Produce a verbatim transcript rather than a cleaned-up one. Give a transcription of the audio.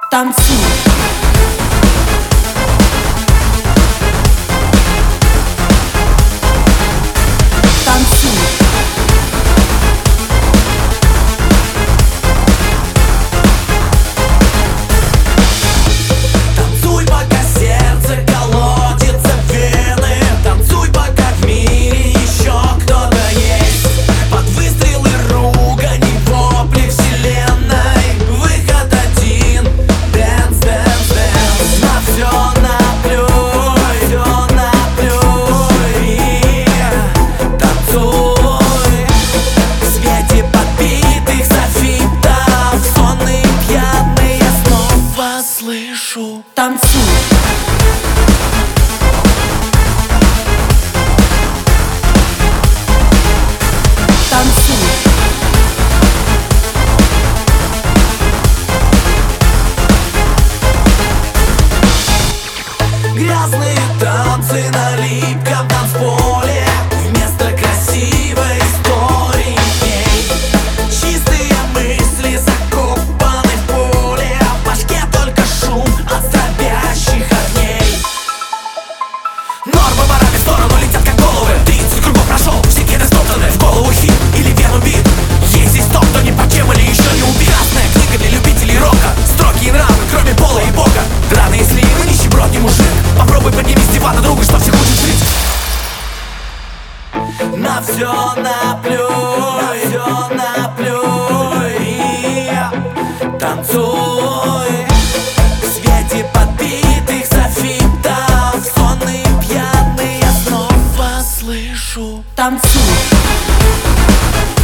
Танцуй. Слышу, танцуй. Танцуй. Грязные танцы на липком танцполе вместо красивой истории в ней. Чистые мысли закопаны в поле, в башке только шум от дробящих огней. Нормы морали в сторону летят как головы. Тридцать кругов прошел, все кеды стоптаны, в голову хит или вену бит. Есть здесь тот, кто ни по чем или еще не убит. Красная книга для любителей рока, строгие нравы, кроме пола и бога. Драные сливы, нищеброд не мужик. Попробуй подними с дивана друга, что все хочет жить. На все наплюй, на все наплюй и танцуй. В свете подбитых софитов, сонный пьяный, я снова слышу. Танцуй.